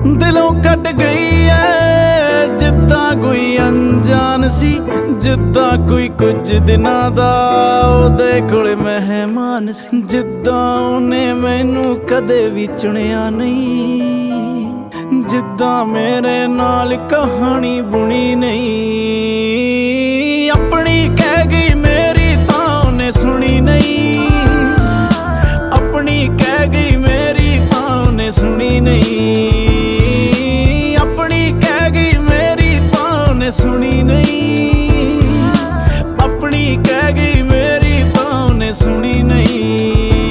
दिलों कट गई है जिद्दां कोई अनजान सी, जिद्दां कोई कुछ दिनां दा ओहदे कोल मेहमान सी। जिद्दां ओहने मैनू कदे भी चुनिया नहीं, जिद्दां मेरे नाल कहानी बुनी नहीं। अपनी कह गई मेरी तां ओहने सुनी नहीं, अपनी कह गई मेरी तां ओहने सुनी नहीं। सुनी नहीं, अपनी कह गई मेरी तां ने सुनी नहीं।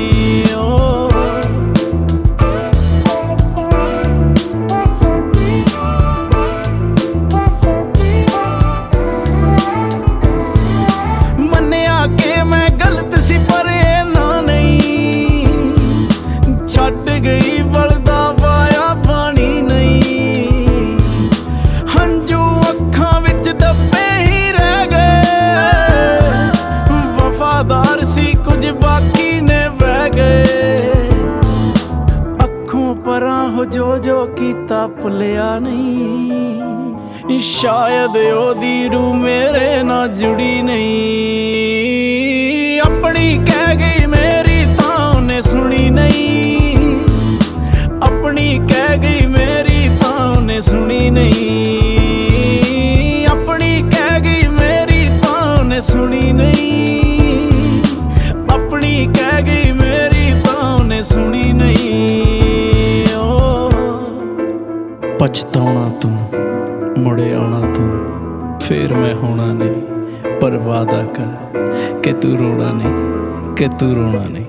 मन्निया के मैं गलत सी पर ना नहीं, छड्ड गई बलदा पाया पानी नहीं। हंजू दबे ही रह गए, वफादार सी कुछ बाकी ने बह गए। अखों परां हो जो कीता भुलिया नहीं, शायद ओदी रूह मेरे नाल जुड़ी नहीं। अपनी कह गई मेरी तां ने सुनी नहीं, अपनी कह गई मेरी तां ने सुनी नहीं। सुनी नहीं, अपनी कह गई मेरी तां ने सुनी नहीं। पछताउणा तू मुड़े आउणा तू फिर मैं होना नहीं, पर वादा कर कि तू रोना नहीं, कि तू रोना नहीं।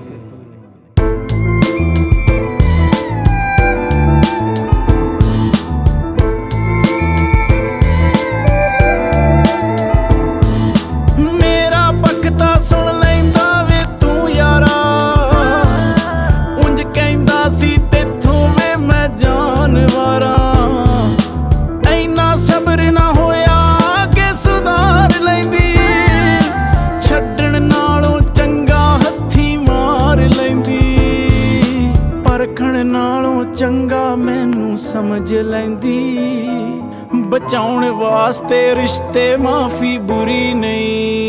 चंगा मैनू समझ लैंदी, बचाउण वास्ते रिश्ते माफी बुरी नहीं।